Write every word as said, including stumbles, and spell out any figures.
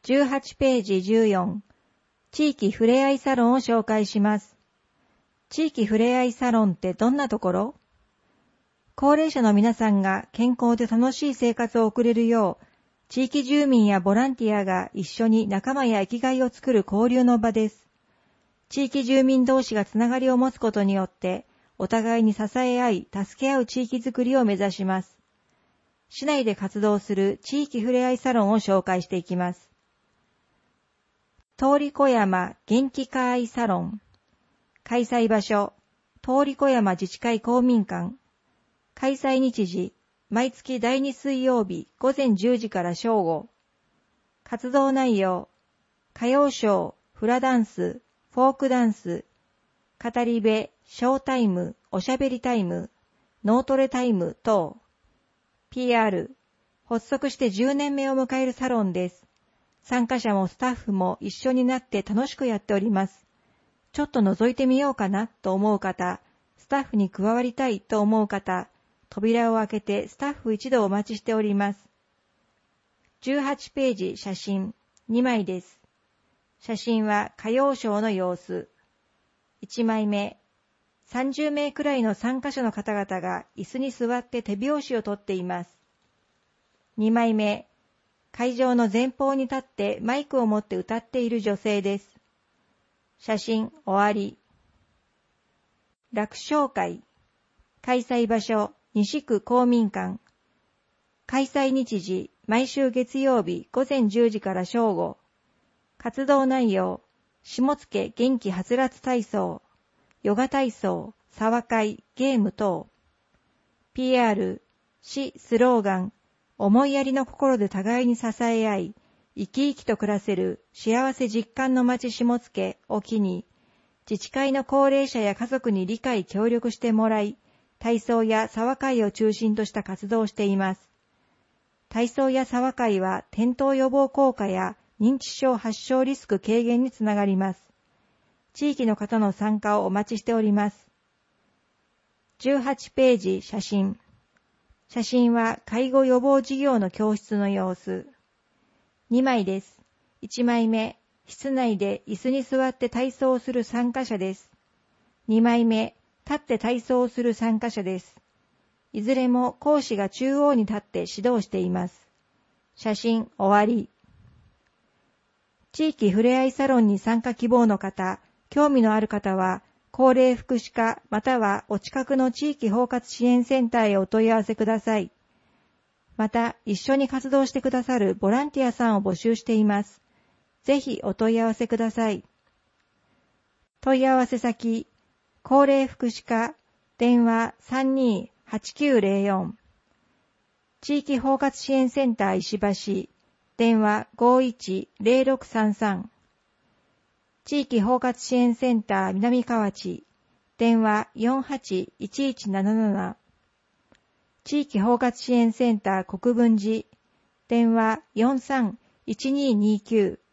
じゅうはちページじゅうよん、地域ふれあいサロンを紹介します。地域ふれあいサロンってどんなところ？高齢者の皆さんが健康で楽しい生活を送れるよう、地域住民やボランティアが一緒に仲間や生きがいを作る交流の場です。地域住民同士がつながりを持つことによって、お互いに支え合い、助け合う地域づくりを目指します。市内で活動する地域ふれあいサロンを紹介していきます。通り小山元気会サロン。開催場所、通り小山自治会公民館。開催日時、毎月だいに水曜日午前じゅうじから正午。活動内容、歌謡ショー、フラダンス、フォークダンス、語り部、ショータイム、おしゃべりタイム、脳トレタイム等。ピーアール、発足してじゅうねんめを迎えるサロンです。参加者もスタッフも一緒になって楽しくやっております。ちょっと覗いてみようかなと思う方、スタッフに加わりたいと思う方、扉を開けてスタッフ一同お待ちしております。じゅうはちページ写真にまいです。写真は歌謡ショーの様子。いちまいめ、さんじゅうめいくらいの参加者の方々が椅子に座って手拍子をとっています。にまいめ、会場の前方に立ってマイクを持って歌っている女性です。写真終わり。楽勝会。開催場所、西区公民館。開催日時、毎週月曜日午前じゅうじから正午。活動内容、下野元気はつらつ体操、ヨガ体操、沢会、ゲーム等。ピーアール、市スローガン、思いやりの心で互いに支え合い、生き生きと暮らせる幸せ実感の街下野を機に、自治会の高齢者や家族に理解協力してもらい、体操や沢会を中心とした活動をしています。体操や沢会は転倒予防効果や認知症発症リスク軽減につながります。地域の方の参加をお待ちしております。じゅうはちページ写真。写真は介護予防事業の教室の様子。にまいです。いちまいめ、室内で椅子に座って体操をする参加者です。にまいめ、立って体操をする参加者です。いずれも講師が中央に立って指導しています。写真終わり。地域ふれあいサロンに参加希望の方、興味のある方は、高齢福祉課またはお近くの地域包括支援センターへお問い合わせください。また、一緒に活動してくださるボランティアさんを募集しています。ぜひお問い合わせください。問い合わせ先、高齢福祉課、電話 さんにーはちきゅうゼロよん。地域包括支援センター石橋、電話 ごいちゼロろくさんさん。地域包括支援センター南河内、電話 よんはちいちいちなななな。地域包括支援センター国分寺、電話 よんさんいちにーにーきゅう。